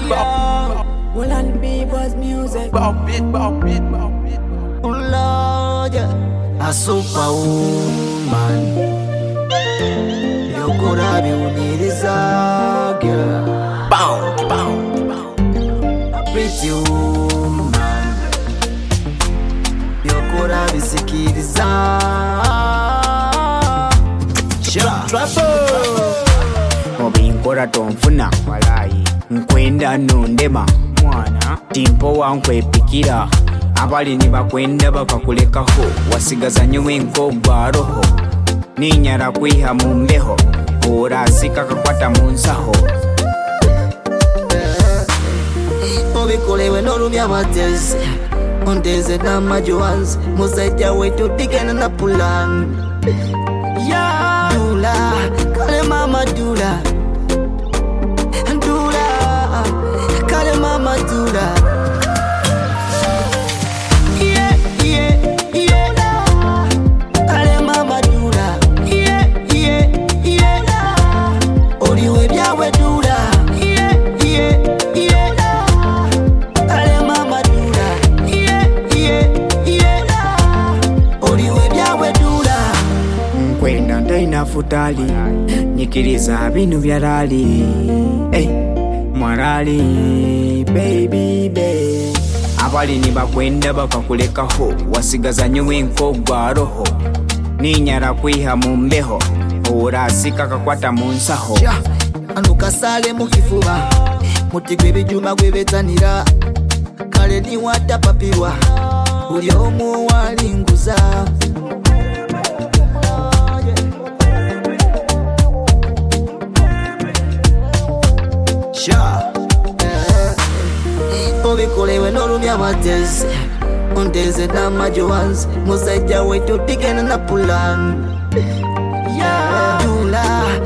Well, and people's music. Oh Lord, a superwoman. You could have been this girl. A pretty woman. You could have been sick this Mobinkora tonfuna walai nkwenda nondema mwana timpo wankwepikira abali nibakwenda bakakulekaho wasigaza nyuwe nkogwa roho ninyara kwiha mu mbeho orasika kakwata mu nsaho obikolewe n'olumya abateze ondeze n'amajuwanzi musajja wetu digana na pulani Dula, kale mama Dula Dula, kale mama Dula Yeah, yeah, yeah Kale mama Dula Yeah, yeah, yeah Oliwe byawe Dula Yeah, yeah, yeah Kale mama Dula Yeah, yeah, yeah Oliwe byawe Dula nkwenda ndaina futali nyikiriza binu byarali mwarali baby babe abali nibakwenda bakakulekaho wasigaza nyuwe nkogwa roho ninyara kwiha mu mbeho orasika kakwata mu nsaho anukasale mu kifuba mutigwe bijuma gwebetanira kale niwata papirwa buli omu walinguza obikolewe n'olumya abateze ondeze n'amajuwanzi musajja wetu digana na pulani Dula